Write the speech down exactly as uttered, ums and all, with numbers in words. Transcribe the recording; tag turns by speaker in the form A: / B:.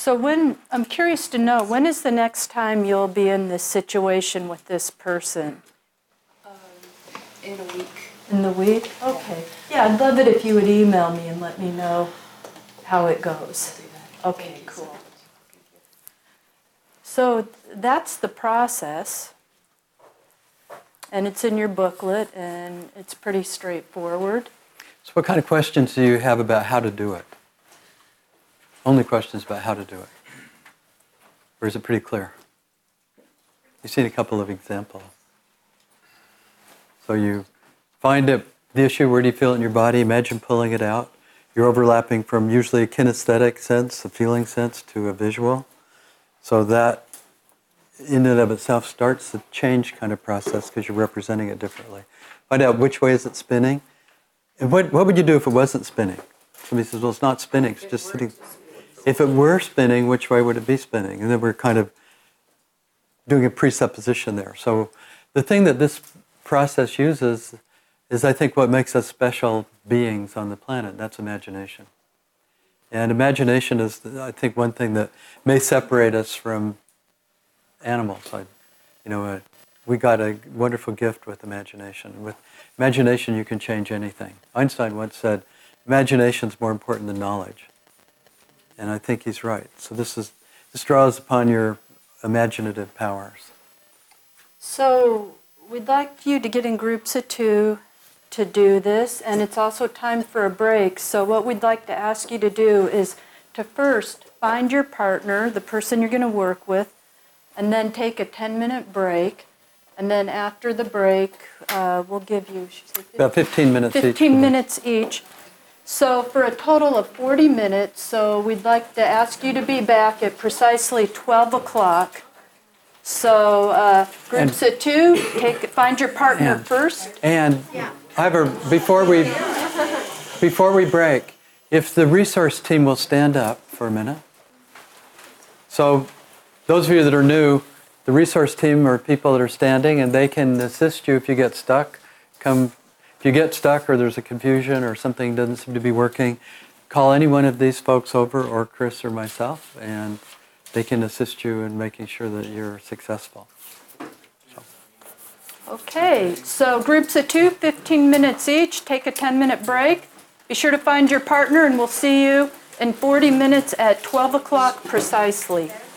A: So when, I'm curious to know, when is the next time you'll be in this situation with this person?
B: Um, in a week.
A: In the week? Okay. Yeah, I'd love it if you would email me and let me know how it goes. Okay, cool. So that's the process, and it's in your booklet, and it's pretty straightforward.
C: So what kind of questions do you have about how to do it? Only questions about how to do it? Or is it pretty clear? You've seen a couple of examples. So you find it, the issue, where do you feel it in your body? Imagine pulling it out. You're overlapping from usually a kinesthetic sense, a feeling sense, to a visual. So that in and of itself starts the change kind of process because you're representing it differently. Find out which way is it spinning. And what, what would you do if it wasn't spinning? Somebody says, well, it's not spinning, it's just sitting. If it were spinning, which way would it be spinning? And then we're kind of doing a presupposition there. So the thing that this process uses is, I think, what makes us special beings on the planet. That's imagination. And imagination is, I think, one thing that may separate us from animals. I, you know, uh, we got a wonderful gift with imagination. With imagination, you can change anything. Einstein once said, imagination is more important than knowledge. And I think he's right. So this is this draws upon your imaginative powers.
A: So we'd like you to get in groups of two to do this, and it's also time for a break. So what we'd like to ask you to do is to first find your partner, the person you're going to work with, and then take a ten-minute break. And then after the break, uh, we'll give you she said
C: About fifteen minutes each.
A: fifteen minutes each. So for a total of forty minutes, so we'd like to ask you to be back at precisely twelve o'clock. So uh, groups
C: And-
A: of two, take, find your partner
C: And-
A: first.
C: And however, before we before we break, if the resource team will stand up for a minute. So those of you that are new, the resource team are people that are standing, and they can assist you if you get stuck. Come, if you get stuck or there's a confusion or something doesn't seem to be working, call any one of these folks over, or Chris or myself, and they can assist you in making sure that you're successful. So.
A: Okay, so groups of two, fifteen minutes each, take a ten-minute break. Be sure to find your partner, and we'll see you in forty minutes at twelve o'clock precisely.